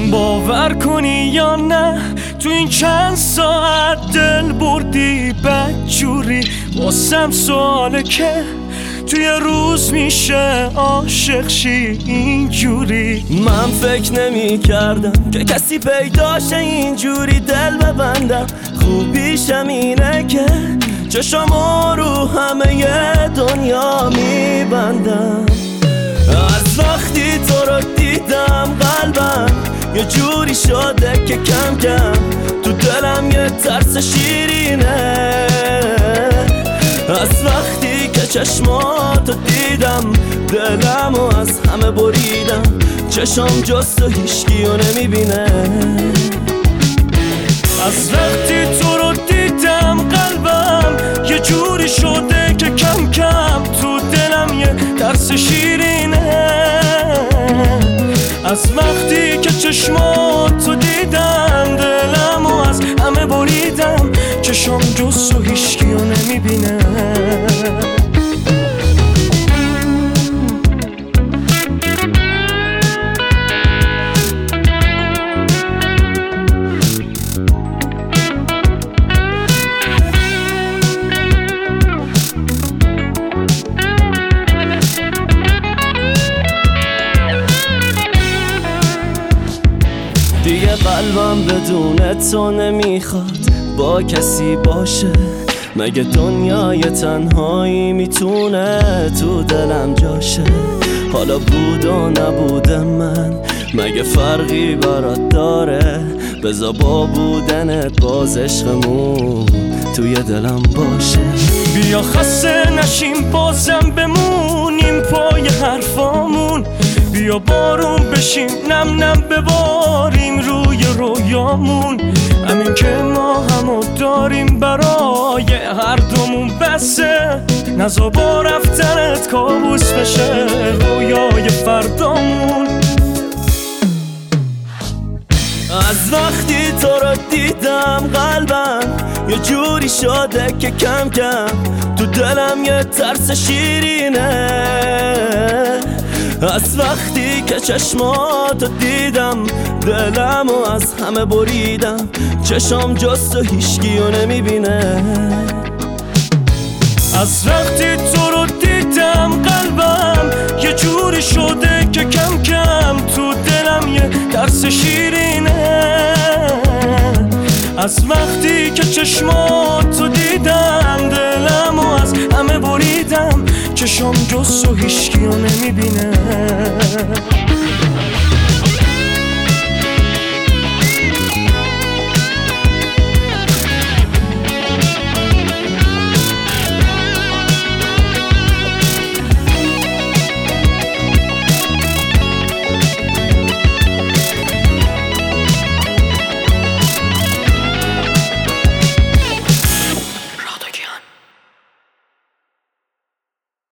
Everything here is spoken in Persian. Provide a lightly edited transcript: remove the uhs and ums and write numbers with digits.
باور کنی یا نه تو این چند ساعت دل بردی بدجوری. واسم سواله که توی روز میشه عاشق شی اینجوری. من فکر نمی کردم که کسی پیداشه اینجوری دل ببندم. خوبیشم اینه که چشمو رو همه دنیا میبندم. از وقتی تو رو دیدم قلبم یه جوری شده که کم کم تو دلم یه ترس شیرینه. از وقتی که چشماتو دیدم دلمو از همه بریدم. چشم جز تو هیچکیو نمیبینه. از وقتی تو رو دیدم قلبم یه جوری شده که کم کم تو دلم یه ترس شیرینه. از وقتی که چشماتو دیدم دلمو از همه بریدم. چشم جز تو هیچکیو نمیبینه. دیگه قلبم بدون تو نمیخواد با کسی باشه. مگه دنیای تنهایی میتونه تو دلم جاشه؟ حالا بود و نبود من مگه فرقی برات داره؟ بذار با بودنت باز عشقمون توی دلم باشه. بیا خسته نشیم بازم بمونیم پای حرفامون. بیا بارون بشیم نم نم بباریم روی رویامون. همین که ما همو داریم برای هر دومون بسه. نزا با رفتنت کابوس بشه رویای فردامون. از وقتی تو رو دیدم قلبم یه جوری شده که کم کم تو دلم یه ترس شیرینه. از وقتی که چشماتو دیدم دلمو از همه بریدم. چشم جز تو هیچکیو نمیبینه. از وقتی تو رو دیدم قلبم یه جوری شده که کم کم تو دلم یه ترس شیرینه. از وقتی که چشماتو دیدم دلمو از همه بریدم. چشم جز تو هیچکیو نمیبینه.